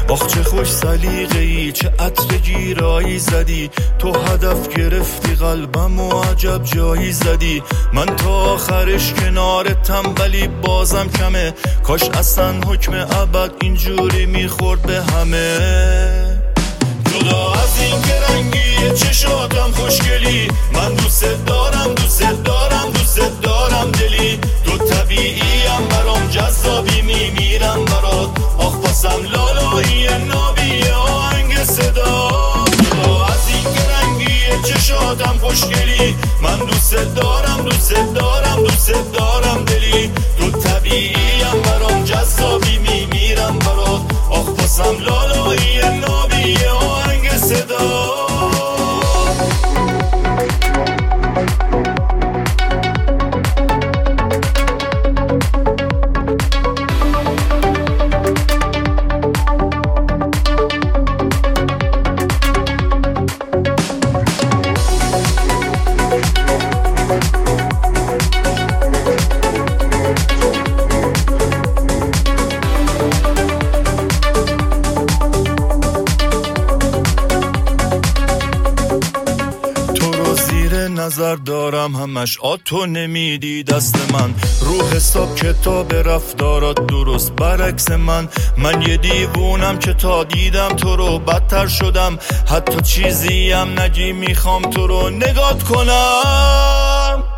آخ چه خوش سلیقه‌ای، چه عطر گیرایی زدی، تو هدف گرفتی قلبم و عجب جایی زدی. من تا آخرش کنارتم ولی بازم کمه، کاش اصلا حکم ابد اینجوری میخورد به همه. جدا از این که رنگی چشاتم خوشگلی، من دوست دارم دوست دارم دوست دارم دلی. تو طبیعیم برام جذابی، میمیرم برات، آخ باسم لالایی نابی آهنگ صدا. جدا از این که رنگی چشاتم خوشگلی، من دوست دارم دوست دارم دوست دارم دلی. تو طبیعیم برام جذابی، میمیرم برات، آخ باسم لالایی نابی آهنگ صدا. نظر دارم همش تو نمیدی دست من، رو حساب کتاب رفتارات درست برعکس من یه دیوونم که تا دیدم تو رو بدتر شدم، حتی چیزی هم نگی میخوام تو رو نگات کنم.